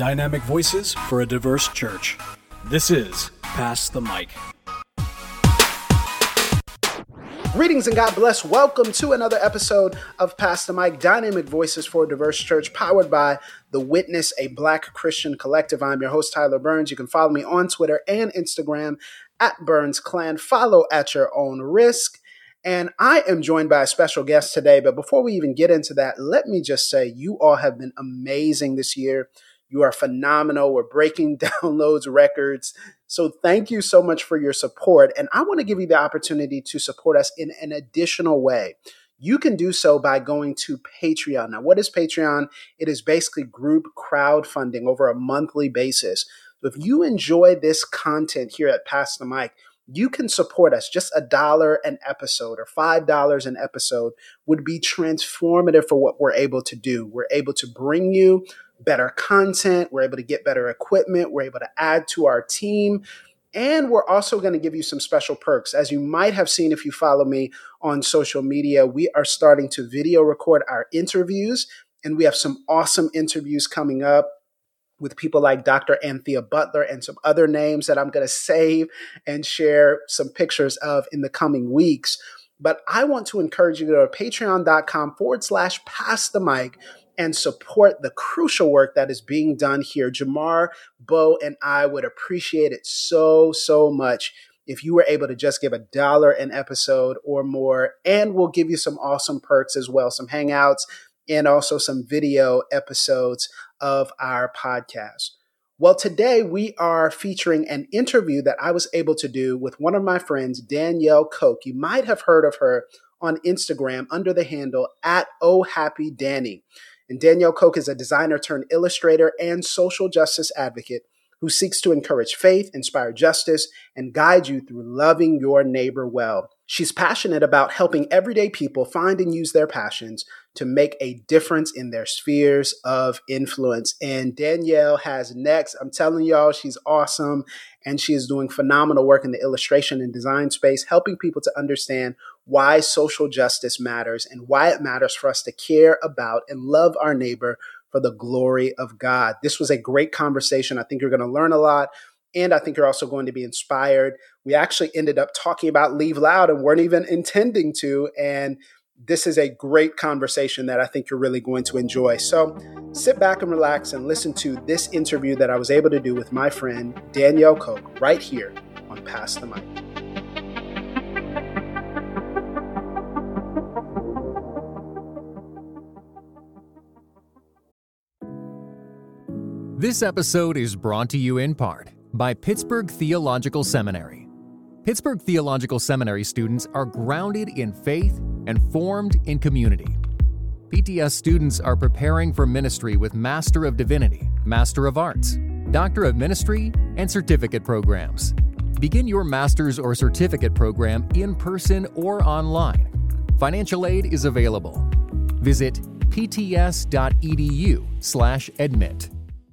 Dynamic voices for a diverse church. This is Pass the Mic. Greetings and God bless. Welcome to another episode of Pass the Mic, Dynamic Voices for a Diverse Church, powered by The Witness, a Black Christian collective. I'm your host, Tyler Burns. You can follow me on Twitter and Instagram at BurnsClan. Follow at your own risk. And I am joined by a special guest today. But before we even get into that, let me just say you all have been amazing this year. You are phenomenal. We're breaking downloads records. So thank you so much for your support. And I want to give you the opportunity to support us in an additional way. You can do so by going to Patreon. Now, what is Patreon? It is basically group crowdfunding over a monthly basis. So if you enjoy this content here at Pass the Mic, you can support us. Just $1 an episode or $5 an episode would be transformative for what we're able to do. We're able to bring you better content. We're able to get better equipment. We're able to add to our team. And we're also going to give you some special perks. As you might have seen if you follow me on social media, we are starting to video record our interviews. And we have some awesome interviews coming up with people like Dr. Anthea Butler and some other names that I'm going to save and share some pictures of in the coming weeks. But I want to encourage you to go to patreon.com/pass the mic and support the crucial work that is being done here. Jamar, Bo, and I would appreciate it so much if you were able to just give $1 an episode or more. And we'll give you some awesome perks as well, some hangouts and also some video episodes of our podcast. Well, today we are featuring an interview that I was able to do with one of my friends, Danielle Koch. You might have heard of her on Instagram under the handle @OhHappyDanny. And Danielle Koch is a designer turned illustrator and social justice advocate who seeks to encourage faith, inspire justice, and guide you through loving your neighbor well. She's passionate about helping everyday people find and use their passions to make a difference in their spheres of influence. And Danielle has next. I'm telling y'all, she's awesome. And she is doing phenomenal work in the illustration and design space, helping people to understand why social justice matters and why it matters for us to care about and love our neighbor for the glory of God. This was a great conversation. I think you're going to learn a lot. And I think you're also going to be inspired. We actually ended up talking about Leave Loud and weren't even intending to. And this is a great conversation that I think you're really going to enjoy. So sit back and relax and listen to this interview that I was able to do with my friend, Danielle Koch, right here on Pass the Mic. This episode is brought to you in part by Pittsburgh Theological Seminary. Pittsburgh Theological Seminary students are grounded in faith and formed in community. PTS students are preparing for ministry with Master of Divinity, Master of Arts, Doctor of Ministry, and certificate programs. Begin your master's or certificate program in person or online. Financial aid is available. Visit pts.edu/admit.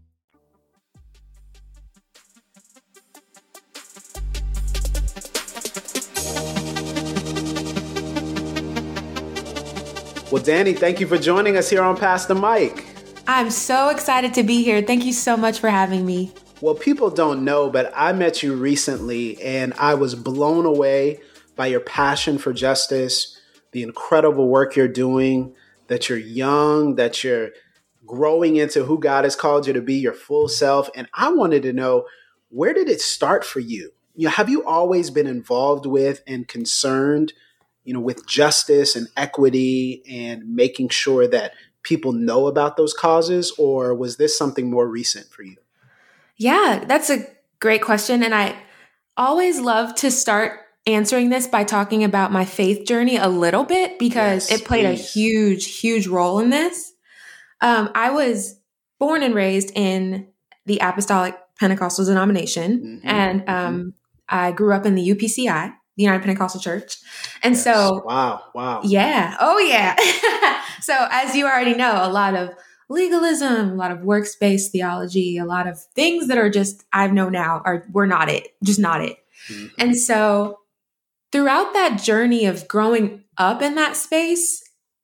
Well, Danny, thank you for joining us here on Pass the Mic. I'm so excited to be here. Thank you so much for having me. Well, people don't know, but I met you recently and I was blown away by your passion for justice, the incredible work you're doing, that you're young, that you're growing into who God has called you to be, your full self. And I wanted to know, where did it start for you? Have you always been involved with and concerned with justice and equity and making sure that people know about those causes? Or was this something more recent for you? Yeah, that's a great question. And I always love to start answering this by talking about my faith journey a little bit because it played a huge role in this. I was born and raised in the Apostolic Pentecostal denomination. Mm-hmm. And I grew up in the UPCI, the United Pentecostal Church. And so, wow. Yeah. Oh yeah. So as you already know, a lot of legalism, a lot of works-based theology, a lot of things that are just, I know now were not it, just not it. Mm-hmm. And so throughout that journey of growing up in that space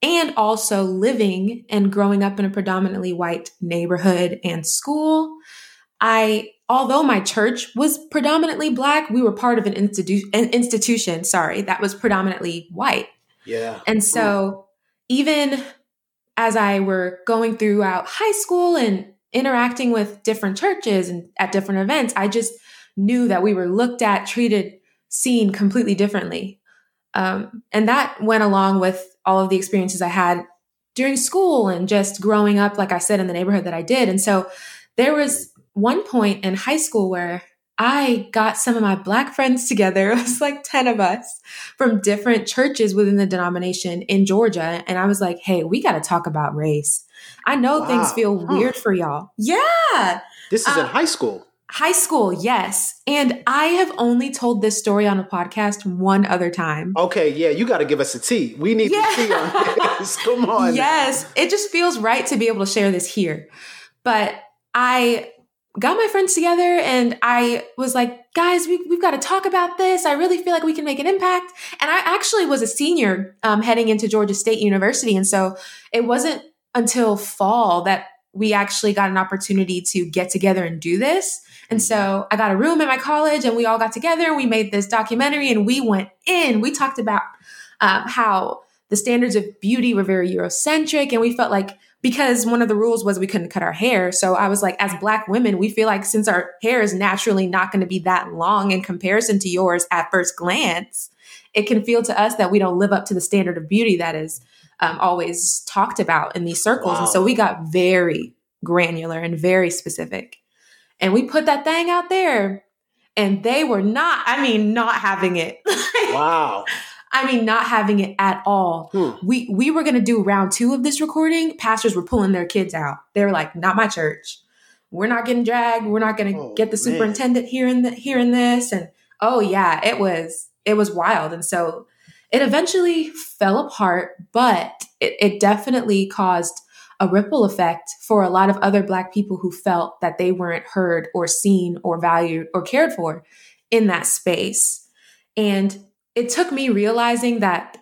and also living and growing up in a predominantly white neighborhood and school. Although my church was predominantly Black, we were part of an institution, that was predominantly white. Yeah. And so even as I were going throughout high school and interacting with different churches and at different events, I just knew that we were looked at, treated, seen completely differently. And that went along with all of the experiences I had during school and just growing up, like I said, in the neighborhood that I did. And so there was one point in high school where I got some of my Black friends together. It was like 10 of us from different churches within the denomination in Georgia. And I was like, hey, we got to talk about race. I know things feel weird for y'all. Yeah. This is in high school. High school, yes. And I have only told this story on a podcast one other time. Okay, yeah, you got to give us a tea. We need the tea on this. Come on. Yes, it just feels right to be able to share this here. But I got my friends together and I was like, guys, we've got to talk about this. I really feel like we can make an impact. And I actually was a senior heading into Georgia State University. And so it wasn't until fall that we actually got an opportunity to get together and do this. And so I got a room at my college and we all got together and we made this documentary and we went in. We talked about how the standards of beauty were very Eurocentric. And we felt like, because one of the rules was we couldn't cut our hair. So I was like, as Black women, we feel like since our hair is naturally not going to be that long in comparison to yours at first glance, it can feel to us that we don't live up to the standard of beauty that is always talked about in these circles. Wow. And so we got very granular and very specific. And we put that thing out there and they were not having it. Wow. Not having it at all. We were going to do round 2 of this recording. Pastors were pulling their kids out. They were like, not my church. We're not getting dragged. We're not going to get the superintendent hearing this. And it was wild. And so it eventually fell apart, but it definitely caused a ripple effect for a lot of other Black people who felt that they weren't heard or seen or valued or cared for in that space. And it took me realizing that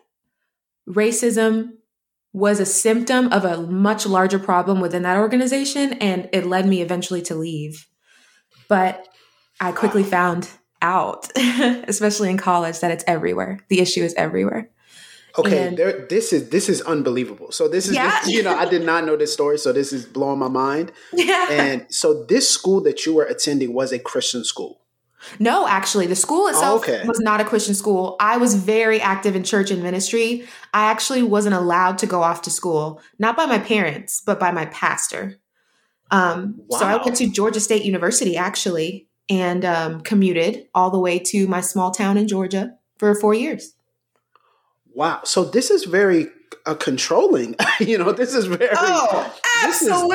racism was a symptom of a much larger problem within that organization, and it led me eventually to leave. But I quickly found out, especially in college, that it's everywhere. The issue is everywhere. Okay, this is unbelievable. So this is, I did not know this story, so this is blowing my mind. Yeah. And so this school that you were attending was a Christian school? No, actually, the school itself was not a Christian school. I was very active in church and ministry. I actually wasn't allowed to go off to school, not by my parents, but by my pastor. Wow. So I went to Georgia State University, actually, and commuted all the way to my small town in Georgia for 4 years. Wow. So this is very controlling. This is very... Oh, absolutely.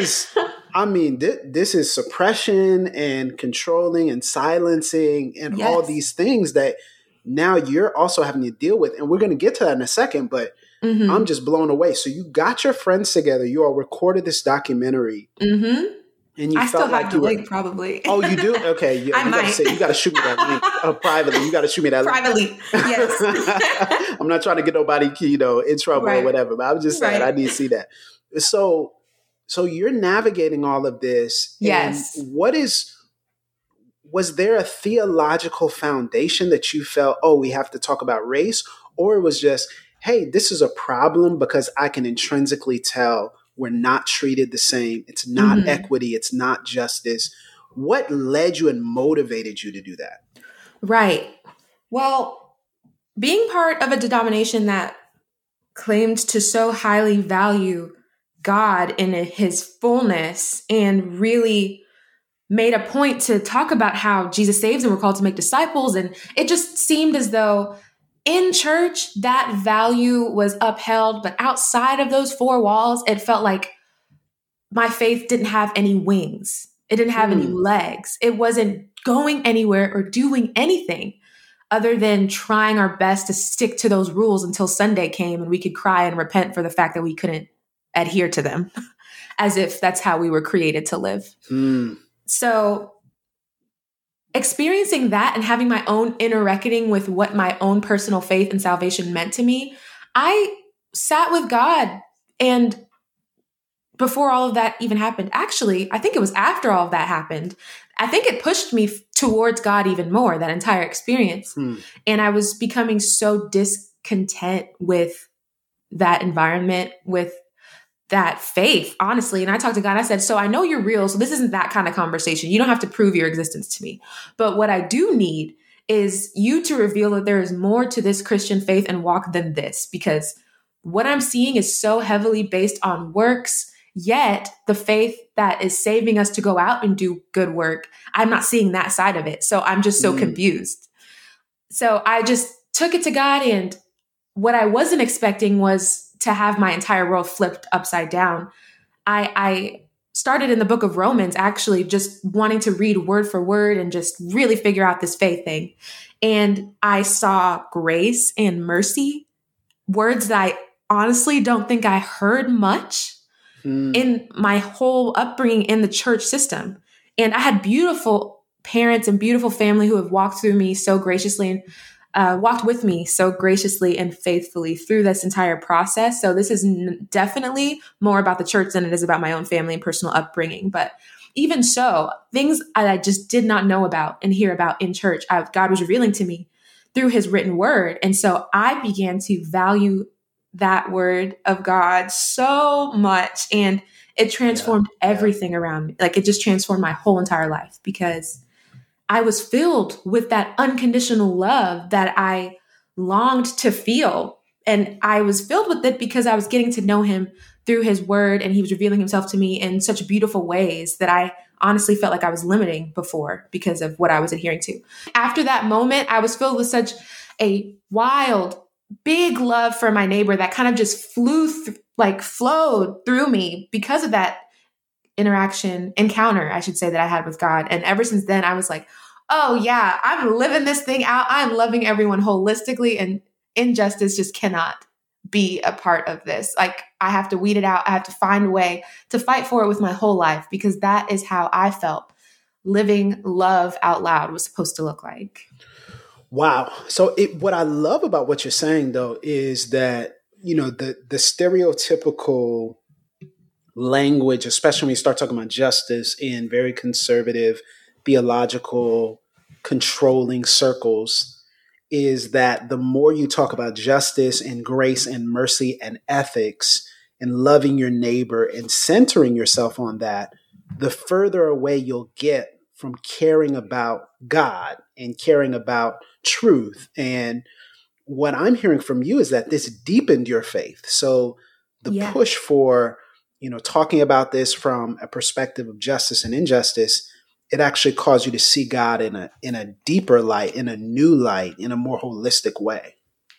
This is suppression and controlling and silencing and all these things that now you're also having to deal with. And we're going to get to that in a second, but I'm just blown away. So you got your friends together. You all recorded this documentary. Mm-hmm. And you still have the link, probably. Oh, you do? Okay. You got to shoot me that link privately. You got to shoot me that link. Privately, yes. I'm not trying to get nobody, in trouble or whatever, but I'm just saying I need to see that. So you're navigating all of this. Yes. And was there a theological foundation that you felt, we have to talk about race? Or it was just, hey, this is a problem because I can intrinsically tell we're not treated the same. It's not equity. It's not justice. What led you and motivated you to do that? Right. Well, being part of a denomination that claimed to so highly value God in his fullness and really made a point to talk about how Jesus saves and we're called to make disciples. And it just seemed as though in church, that value was upheld, but outside of those 4 walls, it felt like my faith didn't have any wings. It didn't have any legs. It wasn't going anywhere or doing anything other than trying our best to stick to those rules until Sunday came and we could cry and repent for the fact that we couldn't adhere to them, as if that's how we were created to live. So experiencing that and having my own inner reckoning with what my own personal faith and salvation meant to me, I sat with God. And before all of that even happened, actually, I think it was after all of that happened, I think it pushed me towards God even more, that entire experience. And I was becoming so discontent with that environment, with that faith, honestly. And I talked to God, I said, so I know you're real. So this isn't that kind of conversation. You don't have to prove your existence to me. But what I do need is you to reveal that there is more to this Christian faith and walk than this, because what I'm seeing is so heavily based on works, yet the faith that is saving us to go out and do good work, I'm not seeing that side of it. So I'm just so confused. So I just took it to God, and what I wasn't expecting was to have my entire world flipped upside down. I started in the book of Romans, actually just wanting to read word for word and just really figure out this faith thing. And I saw grace and mercy, words that I honestly don't think I heard much in my whole upbringing in the church system. And I had beautiful parents and beautiful family who have walked through me so graciously and walked with me so graciously and faithfully through this entire process. So this is definitely more about the church than it is about my own family and personal upbringing. But even so, things I just did not know about and hear about in church, God was revealing to me through his written word. And so I began to value that word of God so much. And it transformed everything around me. Like, it just transformed my whole entire life, because I was filled with that unconditional love that I longed to feel. And I was filled with it because I was getting to know him through his word, and he was revealing himself to me in such beautiful ways that I honestly felt like I was limiting before because of what I was adhering to. After that moment, I was filled with such a wild, big love for my neighbor that kind of just flowed through me because of that encounter, I should say, that I had with God. And ever since then, I was like, oh yeah, I'm living this thing out. I'm loving everyone holistically, and injustice just cannot be a part of this. Like, I have to weed it out. I have to find a way to fight for it with my whole life, because that is how I felt living love out loud was supposed to look like. Wow. So what I love about what you're saying, though, is that, the stereotypical language, especially when you start talking about justice in very conservative, theological, controlling circles, is that the more you talk about justice and grace and mercy and ethics and loving your neighbor and centering yourself on that, the further away you'll get from caring about God and caring about truth. And what I'm hearing from you is that this deepened your faith. So the push for, talking about this from a perspective of justice and injustice, it actually caused you to see God in a deeper light, in a new light, in a more holistic way.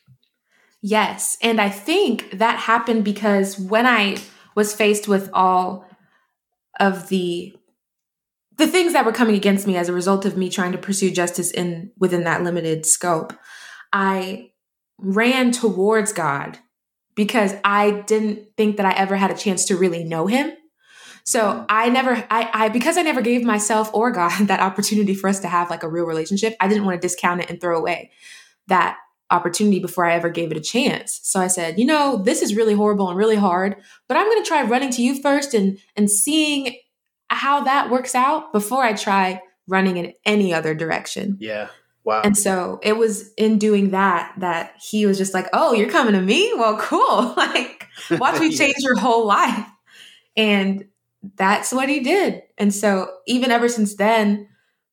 Yes. And I think that happened because when I was faced with all of the things that were coming against me as a result of me trying to pursue justice within that limited scope, I ran towards God because I didn't think that I ever had a chance to really know him. So because I never gave myself or God that opportunity for us to have like a real relationship, I didn't want to discount it and throw away that opportunity before I ever gave it a chance. So I said, this is really horrible and really hard, but I'm going to try running to you first and seeing how that works out before I try running in any other direction. Yeah. Wow. And so it was in doing that he was just like, oh, you're coming to me? Well, cool. Like, watch me change your whole life. And that's what he did. And so even ever since then,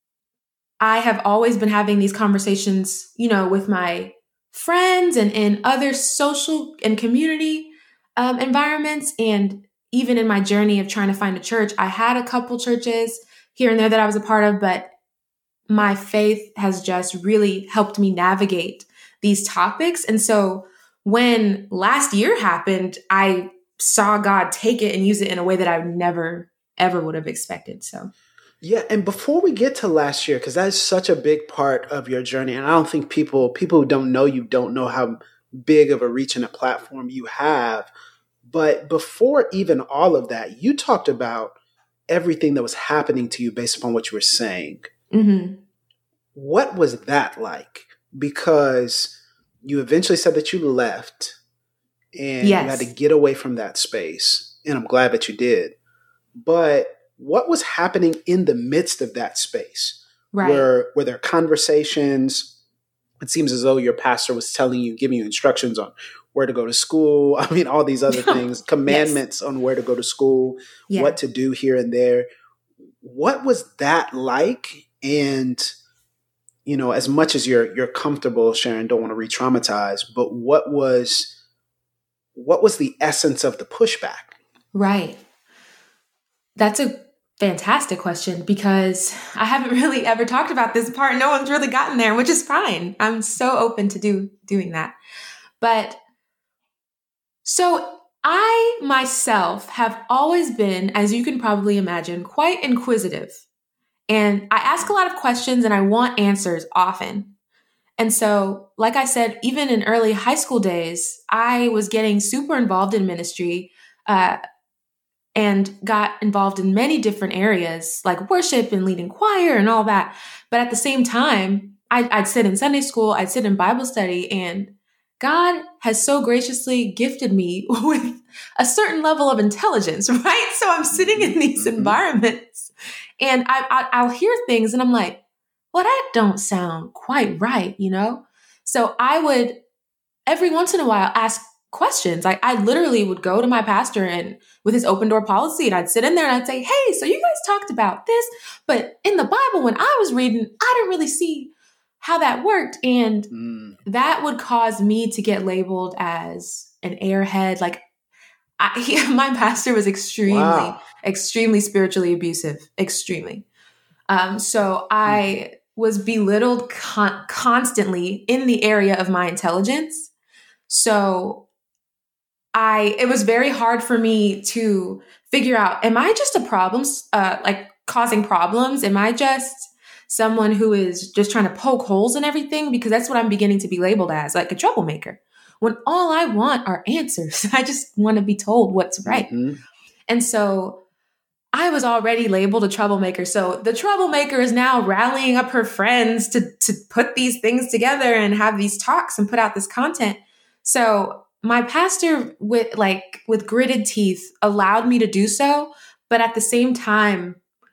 I have always been having these conversations, with my friends and in other social and community environments. And even in my journey of trying to find a church, I had a couple churches here and there that I was a part of, but my faith has just really helped me navigate these topics. And so when last year happened, I saw God take it and use it in a way that I never, ever would have expected. So, yeah. And before we get to last year, because that is such a big part of your journey, and I don't think people who don't know you don't know how big of a reach and a platform you have. But before even all of that, you talked about everything that was happening to you based upon what you were saying. Mm-hmm. What was that like? Because you eventually said that you left, and you had to get away from that space. And I'm glad that you did. But what was happening in the midst of that space? Right. Were there conversations? It seems as though your pastor was telling you, giving you instructions on where to go to school. I mean, all these other things, commandments on where to go to school, what to do here and there. What was that like? And, you know, as much as you're comfortable sharing, don't want to re-traumatize, but what was the essence of the pushback? Right. That's a fantastic question, because I haven't really ever talked about this part. No one's really gotten there, which is fine. I'm so open to doing that. But so I myself have always been, as you can probably imagine, quite inquisitive. And I ask a lot of questions and I want answers often. And so, like I said, even in early high school days, I was getting super involved in ministry, and got involved in many different areas like worship and leading choir and all that. But at the same time, I'd sit in Sunday school, I'd sit in Bible study, and God has so graciously gifted me with a certain level of intelligence, right? So I'm sitting in these environments and I'll hear things and I'm like, well, that don't sound quite right, you know? So I would every once in a while ask questions. I literally would go to my pastor and with his open door policy, and I'd sit in there and I'd say, hey, so you guys talked about this, but in the Bible, when I was reading, I didn't really see how that worked. And that would cause me to get labeled as an airhead. Like my pastor was extremely spiritually abusive, extremely. So I was belittled constantly in the area of my intelligence. So it was very hard for me to figure out, am I just a problem, like causing problems? Am I just someone who is just trying to poke holes in everything? Because that's what I'm beginning to be labeled as, like a troublemaker, when all I want are answers. I just want to be told what's right. Mm-hmm. And so I was already labeled a troublemaker. So the troublemaker is now rallying up her friends to put these things together and have these talks and put out this content. So my pastor with gritted teeth allowed me to do so. But at the same time,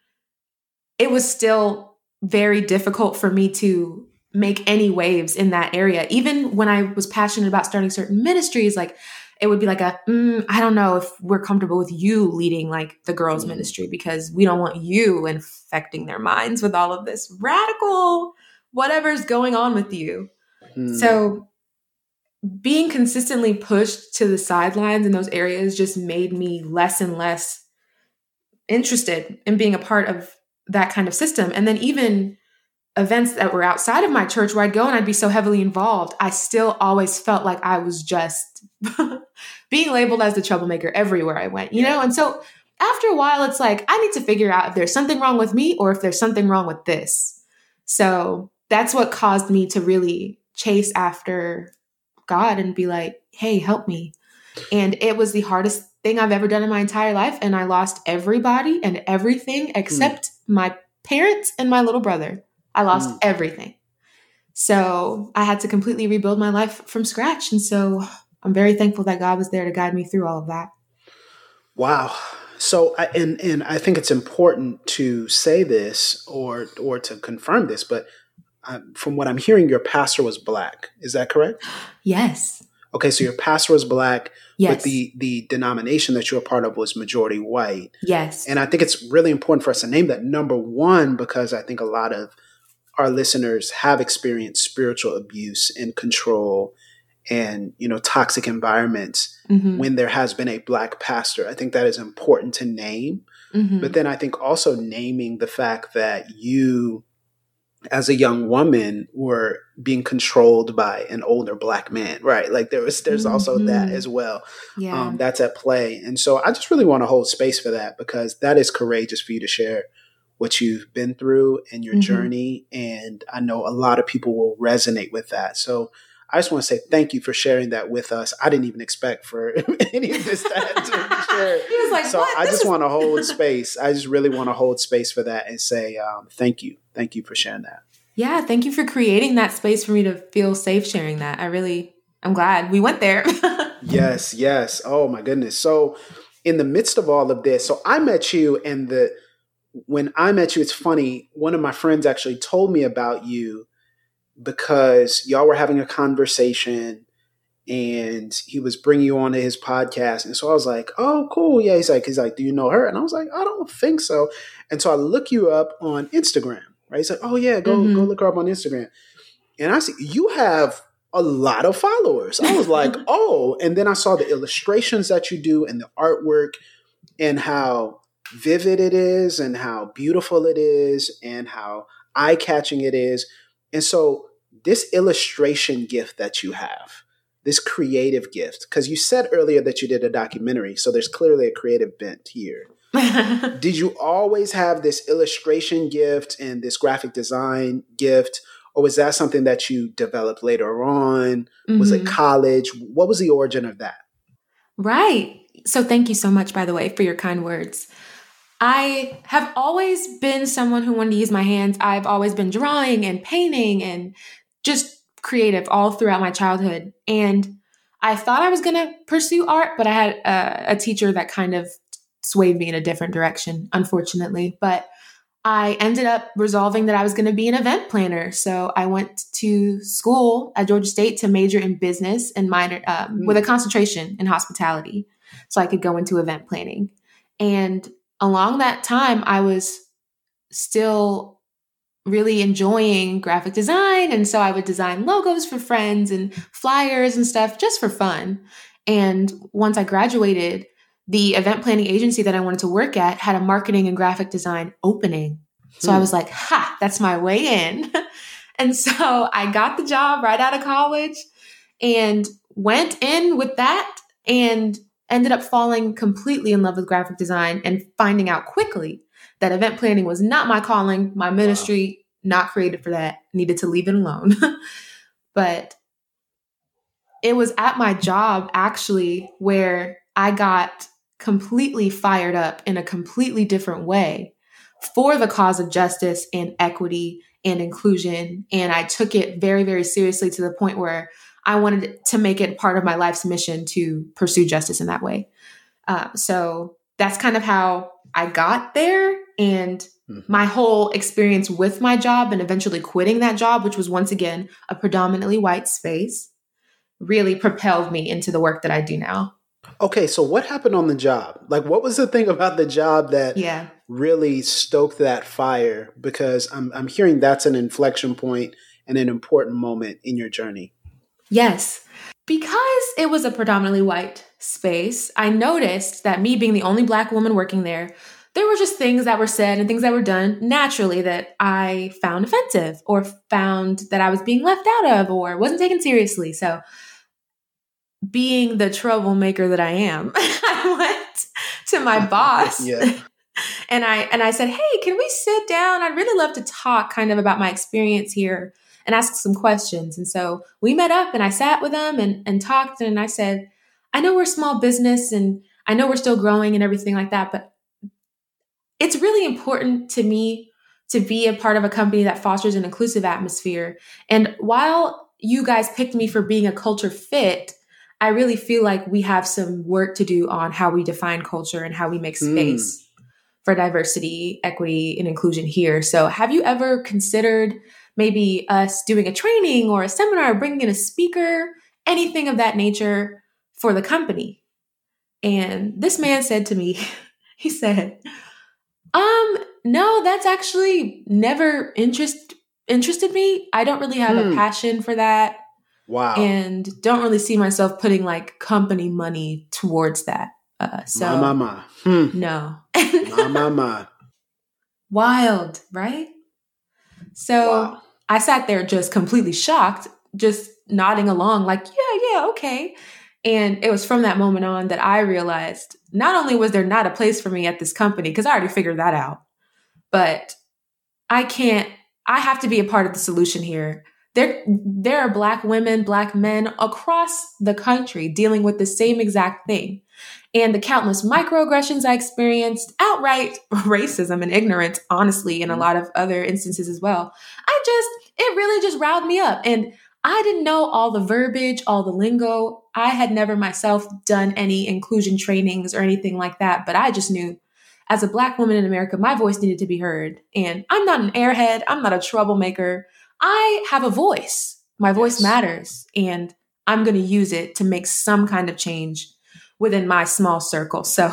it was still very difficult for me to make any waves in that area. Even when I was passionate about starting certain ministries, like it would be like I don't know if we're comfortable with you leading like the girls' ministry because we don't want you infecting their minds with all of this radical whatever's going on with you. So being consistently pushed to the sidelines in those areas just made me less and less interested in being a part of that kind of system. And then even events that were outside of my church where I'd go and I'd be so heavily involved, I still always felt like I was just being labeled as the troublemaker everywhere I went, you know? And so after a while, it's like, I need to figure out if there's something wrong with me or if there's something wrong with this. So that's what caused me to really chase after God and be like, hey, help me. And it was the hardest thing I've ever done in my entire life. And I lost everybody and everything except my parents and my little brother. I lost everything. So I had to completely rebuild my life from scratch. And so I'm very thankful that God was there to guide me through all of that. Wow. So, and I think it's important to say this or to confirm this, but from what I'm hearing, your pastor was Black. Is that correct? Yes. Okay, so your pastor was Black, yes. But the denomination that you're a part of was majority white. Yes. And I think it's really important for us to name that, number one, because I think a lot of our listeners have experienced spiritual abuse and control and, you know, toxic environments when there has been a Black pastor. I think that is important to name. But then I think also naming the fact that you, as a young woman, were being controlled by an older Black man, right? Like there's also that as well. Yeah. That's at play. And so I just really want to hold space for that because that is courageous for you to share what you've been through and your journey. And I know a lot of people will resonate with that. So I just want to say thank you for sharing that with us. I didn't even expect for any of this to be shared. He was like, so what? I just want to hold space. I just really want to hold space for that and say thank you. Thank you for sharing that. Yeah, thank you for creating that space for me to feel safe sharing that. I I'm glad we went there. Yes. Oh my goodness. So in the midst of all of this, so I met you, and when I met you, it's funny. One of my friends actually told me about you because y'all were having a conversation and he was bringing you onto his podcast. And so I was like, oh, cool. Yeah. He's like, do you know her? And I was like, I don't think so. And so I look you up on Instagram, right? He's like, oh yeah, go look her up on Instagram. And I see you have a lot of followers. I was like, oh, and then I saw the illustrations that you do and the artwork and how vivid it is and how beautiful it is and how eye-catching it is. And so this illustration gift that you have, this creative gift, because you said earlier that you did a documentary, so there's clearly a creative bent here. Did you always have this illustration gift and this graphic design gift, or was that something that you developed later on? Was it college? What was the origin of that? Right. So thank you so much, by the way, for your kind words. I have always been someone who wanted to use my hands. I've always been drawing and painting and just creative all throughout my childhood. And I thought I was going to pursue art, but I had a teacher that kind of swayed me in a different direction, unfortunately. But I ended up resolving that I was going to be an event planner. So I went to school at Georgia State to major in business and minor with a concentration in hospitality, so I could go into event planning. And along that time, I was still really enjoying graphic design. And so I would design logos for friends and flyers and stuff just for fun. And once I graduated, the event planning agency that I wanted to work at had a marketing and graphic design opening. So I was like, that's my way in. And so I got the job right out of college and went in with that and ended up falling completely in love with graphic design and finding out quickly that event planning was not my calling, my ministry, not created for that, needed to leave it alone. But it was at my job actually where I got completely fired up in a completely different way for the cause of justice and equity and inclusion. And I took it very, very seriously to the point where I wanted to make it part of my life's mission to pursue justice in that way. So that's kind of how I got there. And my whole experience with my job and eventually quitting that job, which was once again a predominantly white space, really propelled me into the work that I do now. Okay, so what happened on the job? Like, what was the thing about the job that really stoked that fire? Because I'm hearing that's an inflection point and an important moment in your journey. Yes. Because it was a predominantly white space, I noticed that me being the only Black woman working there, there were just things that were said and things that were done naturally that I found offensive or found that I was being left out of or wasn't taken seriously. So being the troublemaker that I am, I went to my boss and I said, hey, can we sit down? I'd really love to talk kind of about my experience here and ask some questions. And so we met up and I sat with them and talked. And I said, I know we're a small business and I know we're still growing and everything like that, but it's really important to me to be a part of a company that fosters an inclusive atmosphere. And while you guys picked me for being a culture fit, I really feel like we have some work to do on how we define culture and how we make space for diversity, equity, and inclusion here. So have you ever considered maybe us doing a training or a seminar, bringing in a speaker, anything of that nature for the company? And this man said to me, he said, no, that's actually never interested me. I don't really have a passion for that. Wow. And don't really see myself putting like company money towards that. No. Wild, right? So I sat there just completely shocked, just nodding along like, yeah, okay. And it was from that moment on that I realized not only was there not a place for me at this company, because I already figured that out, but I have to be a part of the solution here. There are Black women, Black men across the country dealing with the same exact thing. And the countless microaggressions I experienced, outright racism and ignorance, honestly, in a lot of other instances as well. It really just riled me up. And I didn't know all the verbiage, all the lingo. I had never myself done any inclusion trainings or anything like that, but I just knew as a Black woman in America, my voice needed to be heard. And I'm not an airhead. I'm not a troublemaker. I have a voice. My voice matters, and I'm going to use it to make some kind of change within my small circle. So,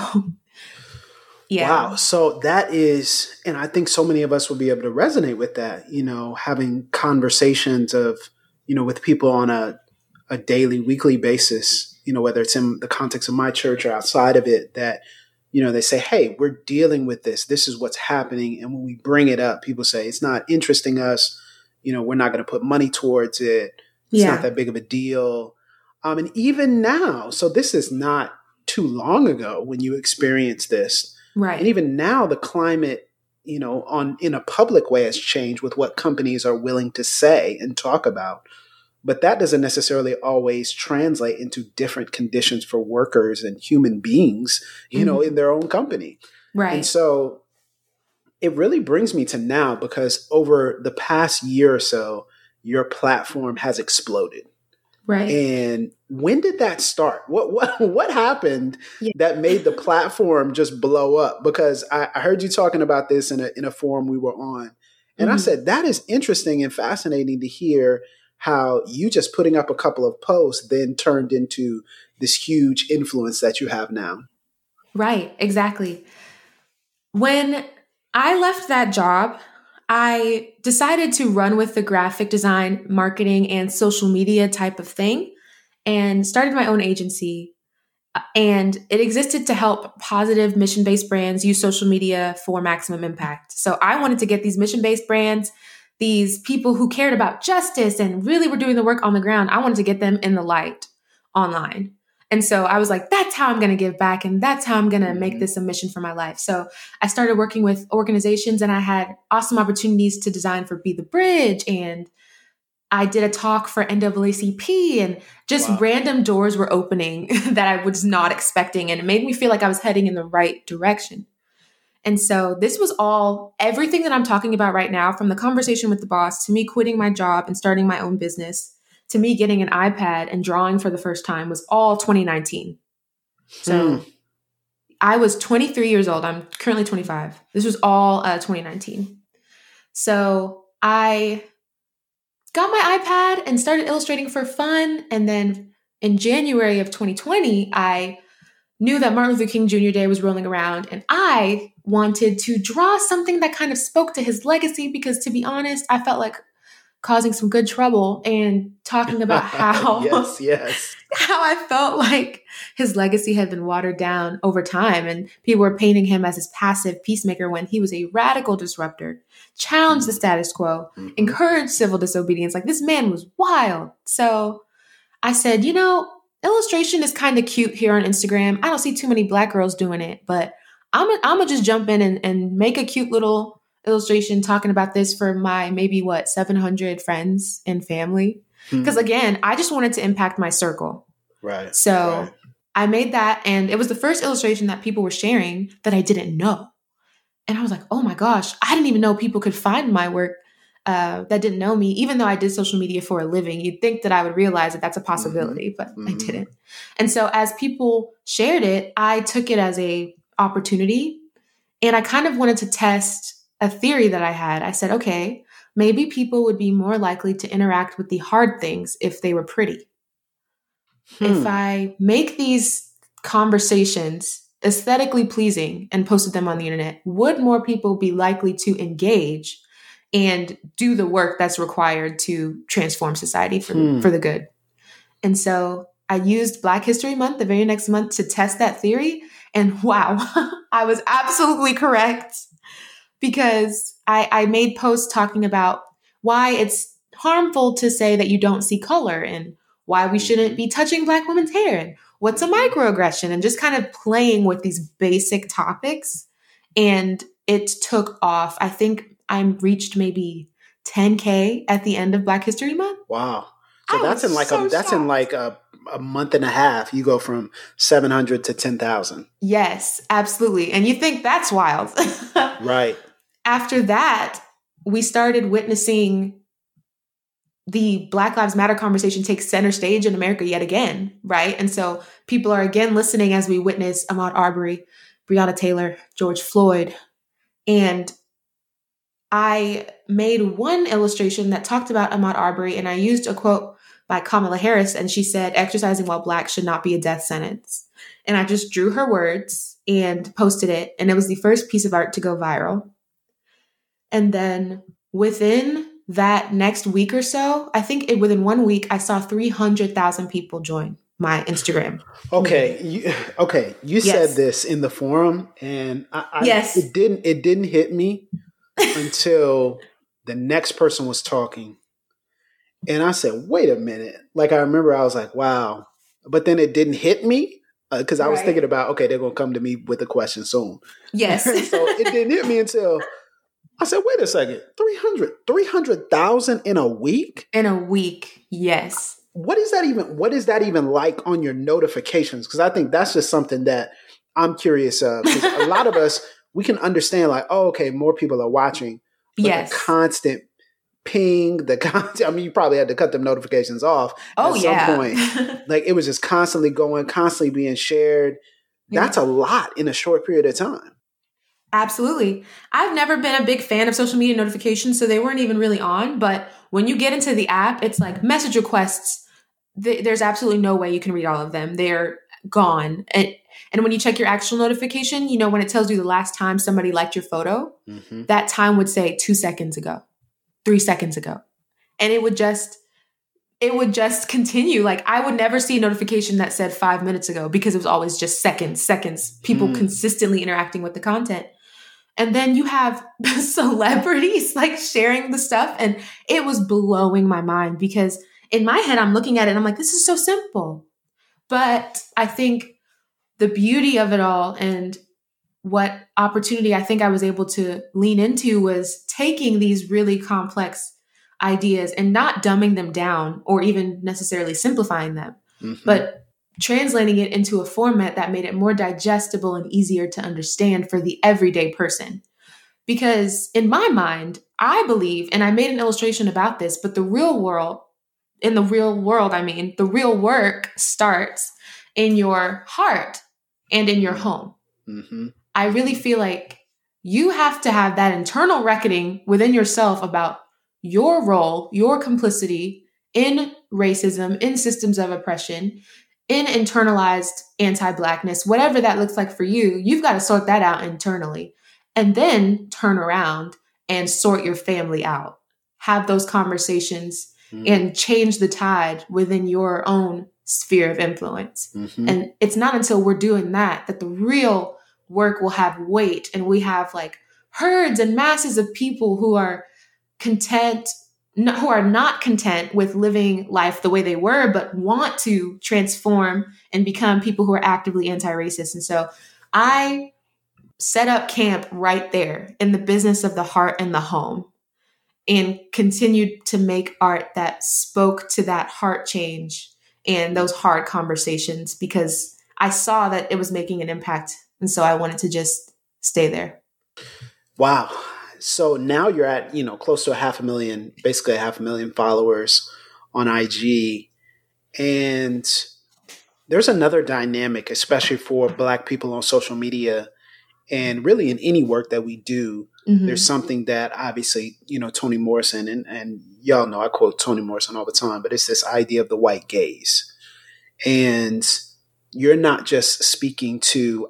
yeah. Wow. So that is, and I think so many of us will be able to resonate with that, having conversations of, with people on a daily, weekly basis, whether it's in the context of my church or outside of it, that, they say, hey, we're dealing with this. This is what's happening. And when we bring it up, people say, it's not interesting us. We're not going to put money towards it. It's not that big of a deal. And even now, so this is not too long ago when you experienced this. Right. And even now, the climate, in a public way has changed with what companies are willing to say and talk about. But that doesn't necessarily always translate into different conditions for workers and human beings, in their own company. Right. And so it really brings me to now, because over the past year or so, your platform has exploded. Right. And when did that start? What happened that made the platform just blow up? Because I heard you talking about this in a forum we were on. And I said, that is interesting and fascinating to hear how you just putting up a couple of posts then turned into this huge influence that you have now. Right. Exactly. When I left that job, I decided to run with the graphic design, marketing, and social media type of thing and started my own agency. And it existed to help positive mission-based brands use social media for maximum impact. So I wanted to get these mission-based brands, these people who cared about justice and really were doing the work on the ground. I wanted to get them in the light online. And so I was like, that's how I'm going to give back. And that's how I'm going to make this a mission for my life. So I started working with organizations, and I had awesome opportunities to design for Be the Bridge. And I did a talk for NAACP, and just random doors were opening that I was not expecting. And it made me feel like I was heading in the right direction. And so this was all, everything that I'm talking about right now, from the conversation with the boss to me quitting my job and starting my own business, to me getting an iPad and drawing for the first time, was all 2019. So I was 23 years old. I'm currently 25. This was all 2019. So I got my iPad and started illustrating for fun. And then in January of 2020, I knew that Martin Luther King Jr. Day was rolling around, and I wanted to draw something that kind of spoke to his legacy, because, to be honest, I felt like causing some good trouble and talking about how how I felt like his legacy had been watered down over time, and people were painting him as this passive peacemaker when he was a radical disruptor, challenged the status quo, encouraged civil disobedience. Like, this man was wild. So I said, illustration is kind of cute here on Instagram. I don't see too many Black girls doing it, but I'm gonna just jump in and make a cute little illustration talking about this for my maybe 700 friends and family. Because again, I just wanted to impact my circle. Right. So I made that, and it was the first illustration that people were sharing that I didn't know. And I was like, oh my gosh, I didn't even know people could find my work that didn't know me, even though I did social media for a living. You'd think that I would realize that that's a possibility, but I didn't. And so as people shared it, I took it as a opportunity, and I kind of wanted to test a theory that I had. I said, okay, maybe people would be more likely to interact with the hard things if they were pretty. If I make these conversations aesthetically pleasing and posted them on the internet, would more people be likely to engage and do the work that's required to transform society for the good? And so I used Black History Month, the very next month, to test that theory. And wow, I was absolutely correct, because I made posts talking about why it's harmful to say that you don't see color, and why we shouldn't be touching Black women's hair, and what's a microaggression, and just kind of playing with these basic topics. And it took off. I think I reached maybe 10K at the end of Black History Month. Wow. So that's in like a month and a half. You go from 700 to 10,000. Yes, absolutely. And you think that's wild. Right. After that, we started witnessing the Black Lives Matter conversation takes center stage in America yet again, right? And so people are again listening as we witness Ahmaud Arbery, Breonna Taylor, George Floyd. And I made one illustration that talked about Ahmaud Arbery, and I used a quote by Kamala Harris, and she said, "Exercising while Black should not be a death sentence." And I just drew her words and posted it, and it was the first piece of art to go viral. And then within that next week or so, I think within 1 week, I saw 300,000 people join my Instagram. Okay. You said this in the forum, and yes, it didn't hit me until the next person was talking. And I said, wait a minute. Like, I remember I was like, wow. But then it didn't hit me because I was thinking about, okay, they're going to come to me with a question soon. Yes. So it didn't hit me until I said, wait a second, 300,000 in a week? In a week, yes. What is that even like on your notifications? Because I think that's just something that I'm curious of. Because a lot of us, we can understand like, oh, okay, more people are watching. But yes. The constant ping, I mean, you probably had to cut them notifications off at some point. Like it was just constantly going, constantly being shared. That's a lot in a short period of time. Absolutely. I've never been a big fan of social media notifications, so they weren't even really on. But when you get into the app, it's like message requests. There's absolutely no way you can read all of them. They're gone. And when you check your actual notification, you know, when it tells you the last time somebody liked your photo, that time would say 2 seconds ago, 3 seconds ago. And it would just continue. Like I would never see a notification that said 5 minutes ago because it was always just seconds, people consistently interacting with the content. And then you have celebrities like sharing the stuff. And it was blowing my mind because in my head, I'm looking at it and I'm like, this is so simple. But I think the beauty of it all and what opportunity I think I was able to lean into was taking these really complex ideas and not dumbing them down or even necessarily simplifying them, but translating it into a format that made it more digestible and easier to understand for the everyday person. Because in my mind, I believe, and I made an illustration about this, but the real world, the real work starts in your heart and in your home. I really feel like you have to have that internal reckoning within yourself about your role, your complicity in racism, in systems of oppression, in internalized anti-Blackness, whatever that looks like for you. You've got to sort that out internally and then turn around and sort your family out. Have those conversations and change the tide within your own sphere of influence. And it's not until we're doing that the real work will have weight, and we have like herds and masses of people who are who are not content with living life the way they were, but want to transform and become people who are actively anti-racist. And so I set up camp right there in the business of the heart and the home, and continued to make art that spoke to that heart change and those hard conversations, because I saw that it was making an impact. And so I wanted to just stay there. Wow. So now you're at, close to 500,000, basically 500,000 followers on IG. And there's another dynamic, especially for Black people on social media and really in any work that we do. There's something that obviously, Toni Morrison, and y'all know I quote Toni Morrison all the time, but it's this idea of the white gaze. And you're not just speaking to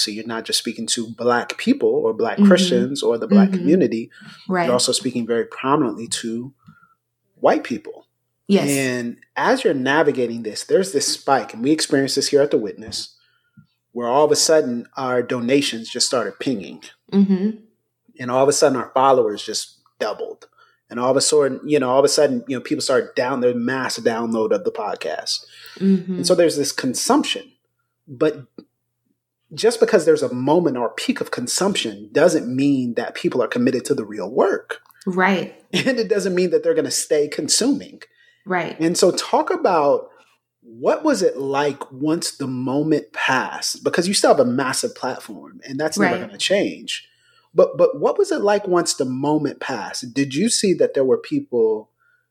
Black people or Black Christians or the Black community. Right. You're also speaking very prominently to white people. Yes. And as you're navigating this, there's this spike, and we experienced this here at The Witness, where all of a sudden our donations just started pinging. And all of a sudden our followers just doubled. And all of a sudden, people started their mass download of the podcast. And so there's this consumption. But just because there's a moment or a peak of consumption doesn't mean that people are committed to the real work. Right. And it doesn't mean that they're going to stay consuming. Right. And so talk about what was it like once the moment passed? Because you still have a massive platform, and that's never going to change. But what was it like once the moment passed? Did you see that there were people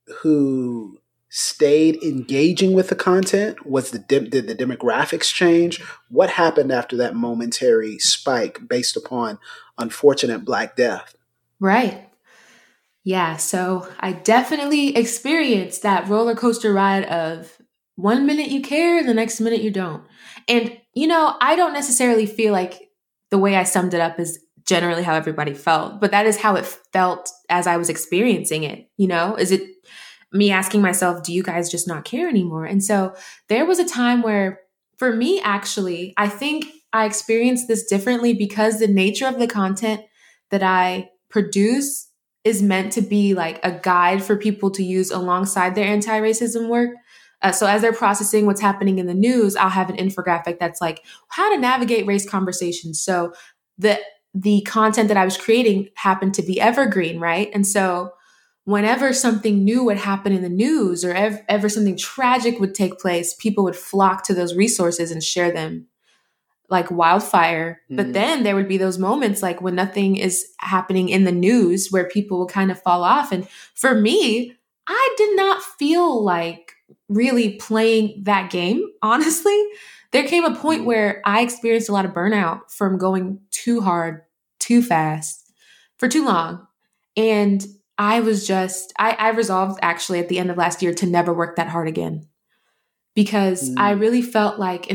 who stayed engaging with the content? Did the demographics change? What happened after that momentary spike based upon unfortunate Black death? Right. Yeah. So I definitely experienced that roller coaster ride of 1 minute you care, the next minute you don't. And, I don't necessarily feel like the way I summed it up is generally how everybody felt, but that is how it felt as I was experiencing it. Is it me asking myself, do you guys just not care anymore? And so there was a time where, for me, actually, I think I experienced this differently because the nature of the content that I produce is meant to be like a guide for people to use alongside their anti-racism work. So as they're processing what's happening in the news, I'll have an infographic that's like how to navigate race conversations. So the content that I was creating happened to be evergreen, right? And so whenever something new would happen in the news or ever something tragic would take place, people would flock to those resources and share them like wildfire. But then there would be those moments like when nothing is happening in the news where people will kind of fall off. And for me, I did not feel like really playing that game, honestly. There came a point where I experienced a lot of burnout from going too hard, too fast, for too long. And I resolved actually at the end of last year to never work that hard again because I really felt like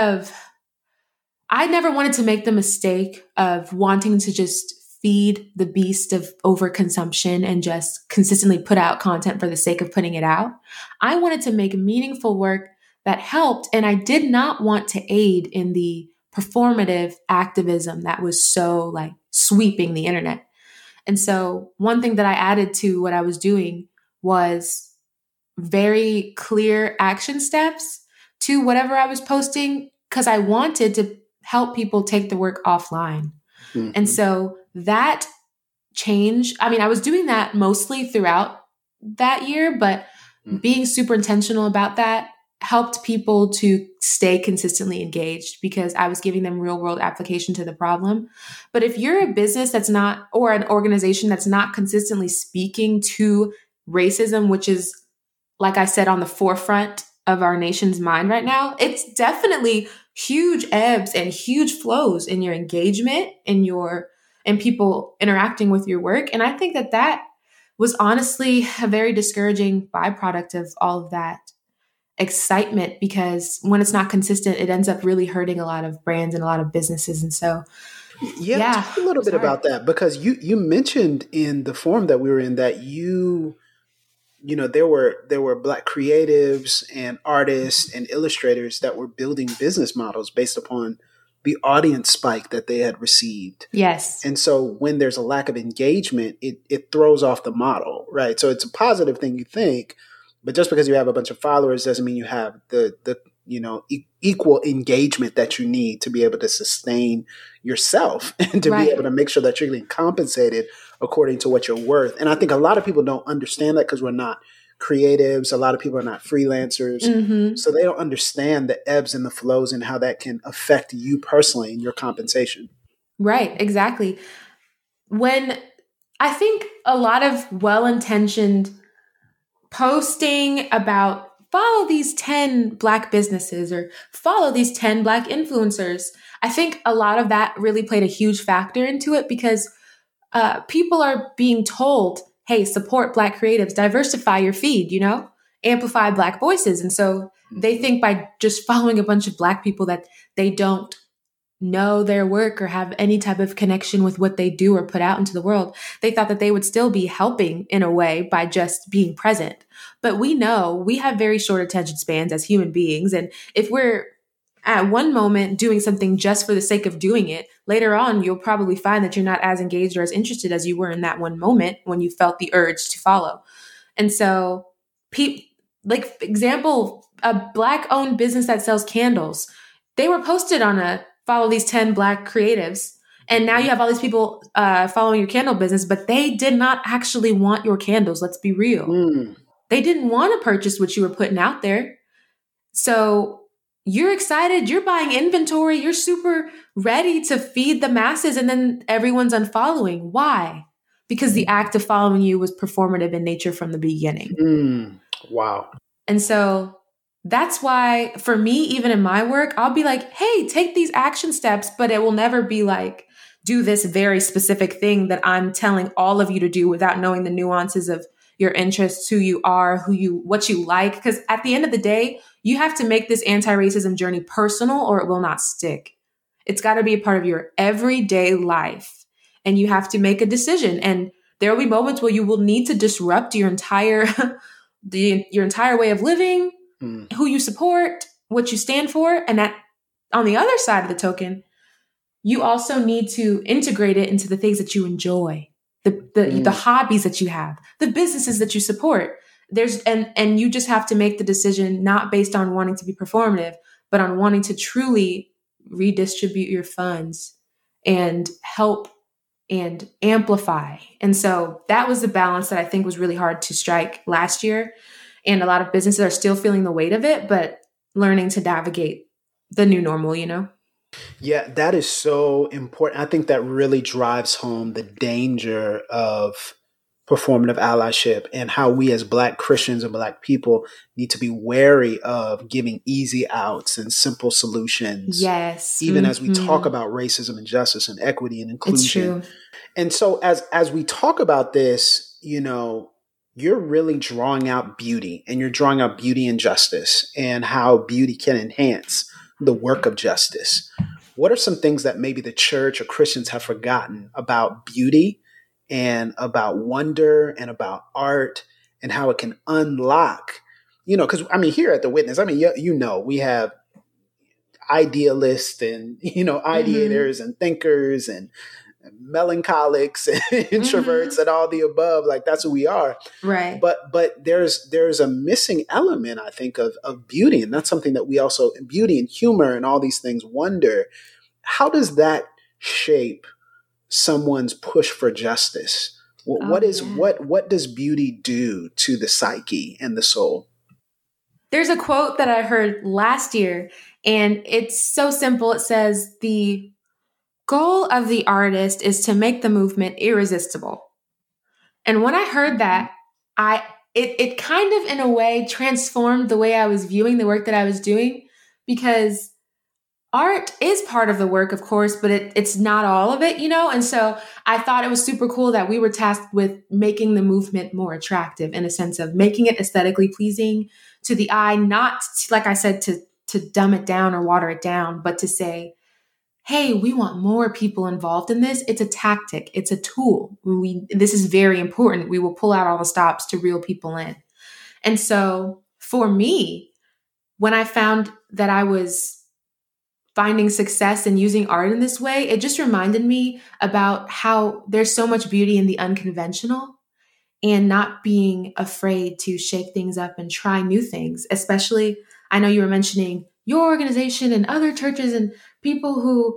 I never wanted to make the mistake of wanting to just feed the beast of overconsumption and just consistently put out content for the sake of putting it out. I wanted to make meaningful work that helped, and I did not want to aid in the performative activism that was so like sweeping the internet. And so one thing that I added to what I was doing was very clear action steps to whatever I was posting because I wanted to help people take the work offline. Mm-hmm. And so that change, I was doing that mostly throughout that year, but being super intentional about that helped people to stay consistently engaged because I was giving them real world application to the problem. But if you're a business that's not, or an organization that's not consistently speaking to racism, which is, like I said, on the forefront of our nation's mind right now, it's definitely huge ebbs and huge flows in your engagement and people interacting with your work. And I think that was honestly a very discouraging byproduct of all of that excitement, because when it's not consistent, it ends up really hurting a lot of brands and a lot of businesses. And so, talk a little bit about that, because you mentioned in the forum that we were in that there were Black creatives and artists and illustrators that were building business models based upon the audience spike that they had received. Yes. And so when there's a lack of engagement, it throws off the model, right? So it's a positive thing, you think, but just because you have a bunch of followers doesn't mean you have the equal engagement that you need to be able to sustain yourself and to be able to make sure that you're getting compensated according to what you're worth. And I think a lot of people don't understand that because we're not creatives. A lot of people are not freelancers. Mm-hmm. So they don't understand the ebbs and the flows and how that can affect you personally and your compensation. Right, exactly. When I think a lot of well-intentioned posting about follow these 10 Black businesses or follow these 10 Black influencers, I think a lot of that really played a huge factor into it because people are being told, hey, support Black creatives, diversify your feed, amplify Black voices. And so they think by just following a bunch of Black people that they don't know their work or have any type of connection with what they do or put out into the world. They thought that they would still be helping in a way by just being present. But we know we have very short attention spans as human beings. And if we're at one moment doing something just for the sake of doing it, later on, you'll probably find that you're not as engaged or as interested as you were in that one moment when you felt the urge to follow. And so, example, a Black-owned business that sells candles, they were posted on a follow these 10 Black creatives. And now you have all these people following your candle business, but they did not actually want your candles. Let's be real. They didn't want to purchase what you were putting out there. So you're excited, you're buying inventory, you're super ready to feed the masses, and then everyone's unfollowing. Why? because the act of following you was performative in nature from the beginning. Wow. And so that's why for me, even in my work, I'll be like, hey, take these action steps, but it will never be like, do this very specific thing that I'm telling all of you to do without knowing the nuances of your interests, who you are, what you like. Because at the end of the day, you have to make this anti-racism journey personal or it will not stick. It's got to be a part of your everyday life. And you have to make a decision. And there will be moments where you will need to disrupt your entire your entire way of living, who you support, what you stand for. And that on the other side of the token, you also need to integrate it into the things that you enjoy, the hobbies that you have, the businesses that you support. And you just have to make the decision not based on wanting to be performative, but on wanting to truly redistribute your funds and help and amplify. And so that was the balance that I think was really hard to strike last year. And a lot of businesses are still feeling the weight of it, but learning to navigate the new normal, you know? Yeah, that is so important. I think that really drives home the danger of performative allyship and how we as Black Christians and Black people need to be wary of giving easy outs and simple solutions. Yes. Even as we talk about racism and justice and equity and inclusion. It's true. And so as we talk about this, you know, you're really drawing out beauty, and you're drawing out beauty and justice and how beauty can enhance the work of justice. What are some things that maybe the church or Christians have forgotten about beauty and about wonder and about art and how it can unlock, you know, because I mean, here at the Witness, I mean, you know, we have idealists and, you know, ideators and thinkers and melancholics and introverts and all the above. Like, that's who we are. Right. But there's a missing element, I think, of beauty. And that's something that we also, beauty and humor and all these things, wonder. How does that shape someone's push for justice? What does beauty do to the psyche and the soul? There's a quote that I heard last year, and it's so simple. It says, the goal of the artist is to make the movement irresistible. And when I heard that, it kind of, in a way, transformed the way I was viewing the work that I was doing, because art is part of the work, of course, but it's not all of it, you know? And so I thought it was super cool that we were tasked with making the movement more attractive, in a sense of making it aesthetically pleasing to the eye, not, like I said, to dumb it down or water it down, but to say, hey, we want more people involved in this. It's a tactic. It's a tool. This is very important. We will pull out all the stops to reel people in. And so for me, when I found that I was finding success in using art in this way, it just reminded me about how there's so much beauty in the unconventional and not being afraid to shake things up and try new things. Especially, I know you were mentioning your organization and other churches and people who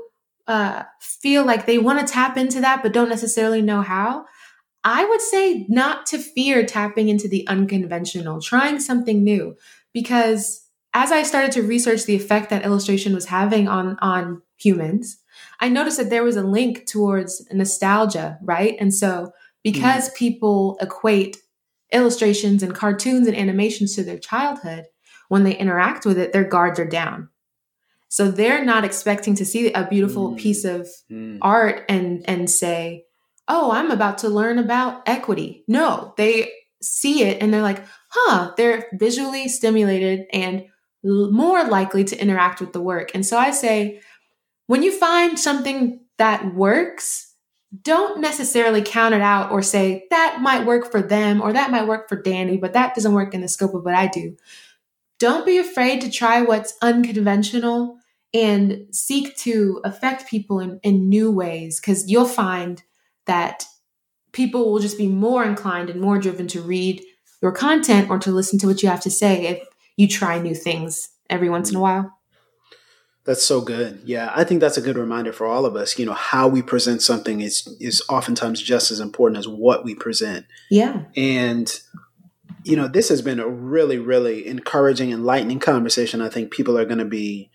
feel like they want to tap into that, but don't necessarily know how. I would say not to fear tapping into the unconventional, trying something new, because as I started to research the effect that illustration was having on humans, I noticed that there was a link towards nostalgia, right? And so because people equate illustrations and cartoons and animations to their childhood, when they interact with it, their guards are down. So they're not expecting to see a beautiful piece of art and say, oh, I'm about to learn about equity. No, they see it and they're like, they're visually stimulated and more likely to interact with the work. And so I say, when you find something that works, don't necessarily count it out or say that might work for them or that might work for Danny, but that doesn't work in the scope of what I do. Don't be afraid to try what's unconventional and seek to affect people in new ways, because you'll find that people will just be more inclined and more driven to read your content or to listen to what you have to say if you try new things every once in a while. That's so good. Yeah, I think that's a good reminder for all of us. You know, how we present something is oftentimes just as important as what we present. Yeah. And, you know, this has been a really, really encouraging, enlightening conversation. I think people are going to be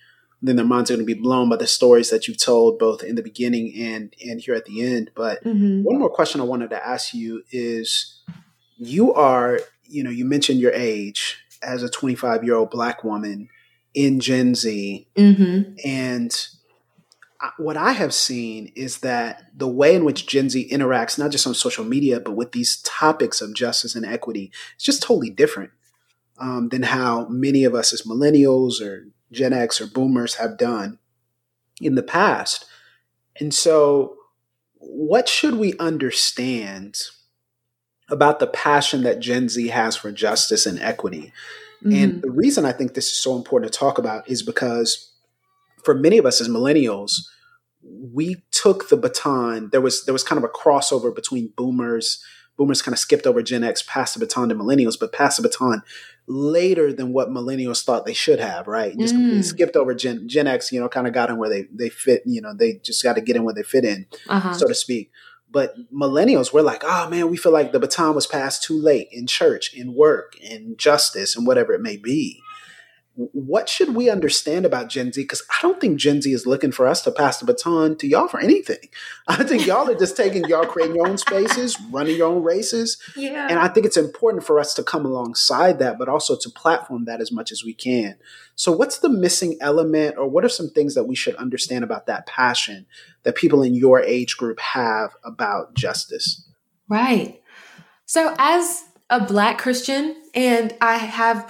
then their minds are going to be blown by the stories that you've told both in the beginning and here at the end. But one more question I wanted to ask you is, you are, you mentioned your age as a 25-year-old Black woman in Gen Z. And what I have seen is that the way in which Gen Z interacts, not just on social media, but with these topics of justice and equity, is just totally different than how many of us as millennials or Gen X or boomers have done in the past. And so what should we understand about the passion that Gen Z has for justice and equity? And the reason I think this is so important to talk about is because for many of us as millennials, we took the baton. There was kind of a crossover between boomers. Boomers kind of skipped over Gen X, passed the baton to millennials, but passed the baton later than what millennials thought they should have, right? And just completely skipped over Gen X, kind of got in where they fit, they just got to get in where they fit in, so to speak. But millennials, we're like, oh man, we feel like the baton was passed too late in church, in work, in justice, and whatever it may be. What should we understand about Gen Z? Because I don't think Gen Z is looking for us to pass the baton to y'all for anything. I think y'all are just creating your own spaces, running your own races. Yeah. And I think it's important for us to come alongside that, but also to platform that as much as we can. So what's the missing element, or what are some things that we should understand about that passion that people in your age group have about justice? Right. So as a Black Christian, and I have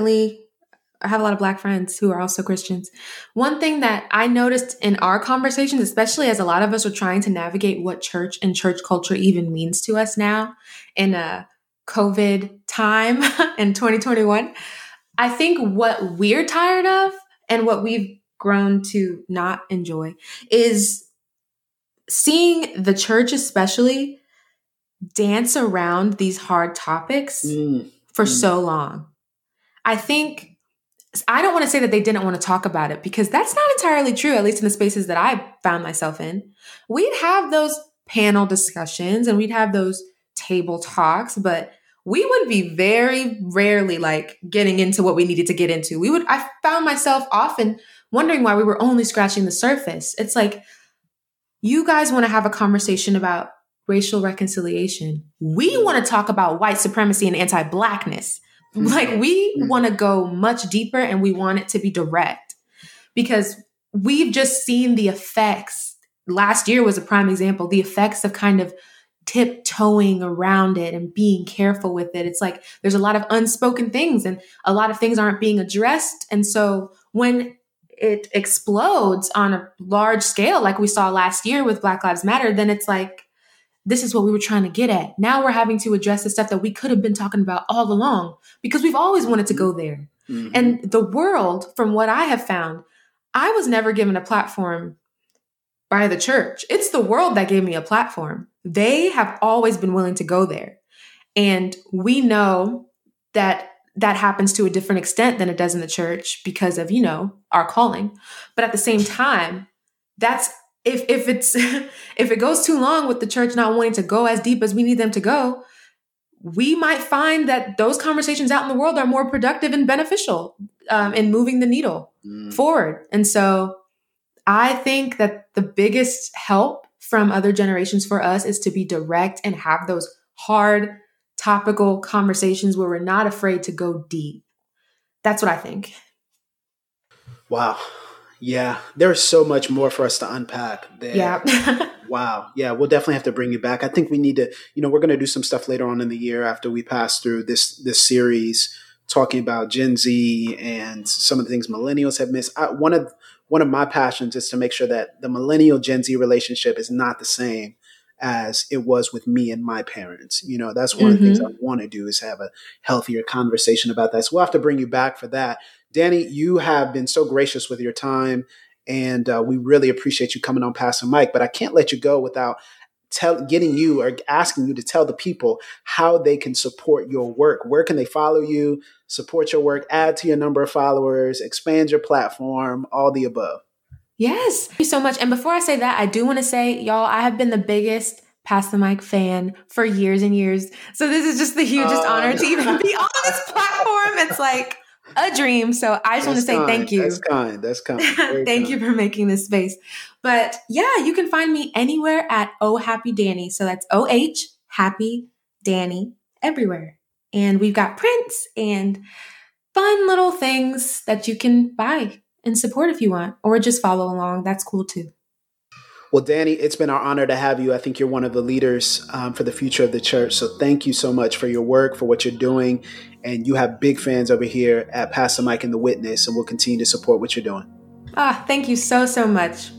a lot of Black friends who are also Christians. One thing that I noticed in our conversations, especially as a lot of us are trying to navigate what church and church culture even means to us now in a COVID time in 2021, I think what we're tired of and what we've grown to not enjoy is seeing the church especially dance around these hard topics for so long. I don't want to say that they didn't want to talk about it, because that's not entirely true, at least in the spaces that I found myself in. We'd have those panel discussions and we'd have those table talks, but we would be very rarely getting into what we needed to get into. I found myself often wondering why we were only scratching the surface. It's like, you guys want to have a conversation about racial reconciliation. We want to talk about white supremacy and anti-Blackness. We want to go much deeper, and we want it to be direct, because we've just seen the effects. Last year was a prime example, the effects of kind of tiptoeing around it and being careful with it. It's like there's a lot of unspoken things and a lot of things aren't being addressed. And so when it explodes on a large scale, like we saw last year with Black Lives Matter, then it's like, this is what we were trying to get at. Now we're having to address the stuff that we could have been talking about all along, because we've always wanted to go there. And the world, from what I have found, I was never given a platform by the church. It's the world that gave me a platform. They have always been willing to go there. And we know that that happens to a different extent than it does in the church because of, our calling. But at the same time, that's if it goes too long with the church not wanting to go as deep as we need them to go, we might find that those conversations out in the world are more productive and beneficial in moving the needle forward. And so I think that the biggest help from other generations for us is to be direct and have those hard, topical conversations where we're not afraid to go deep. That's what I think. Wow. Yeah, there's so much more for us to unpack there. Yeah. Wow. Yeah, we'll definitely have to bring you back. I think we need to, we're going to do some stuff later on in the year after we pass through this series talking about Gen Z and some of the things millennials have missed. One of my passions is to make sure that the millennial Gen Z relationship is not the same as it was with me and my parents. That's one of the things I want to do, is have a healthier conversation about that. So we'll have to bring you back for that. Danny, you have been so gracious with your time, and we really appreciate you coming on Pass the Mic. But I can't let you go without getting you or asking you to tell the people how they can support your work. Where can they follow you, support your work, add to your number of followers, expand your platform, all the above? Yes. Thank you so much. And before I say that, I do want to say, y'all, I have been the biggest Pass the Mic fan for years and years. So this is just the hugest honor to even be on this platform. It's like, a dream. So I just want to say thank you. That's kind. That's kind. Thank you for making this space. But yeah, you can find me anywhere at Oh Happy Danny. So that's OH Happy Danny everywhere. And we've got prints and fun little things that you can buy and support if you want, or just follow along. That's cool too. Well, Danny, it's been our honor to have you. I think you're one of the leaders for the future of the church. So thank you so much for your work, for what you're doing. And you have big fans over here at Pastor Mike and the Witness, and we'll continue to support what you're doing. Thank you so, so much.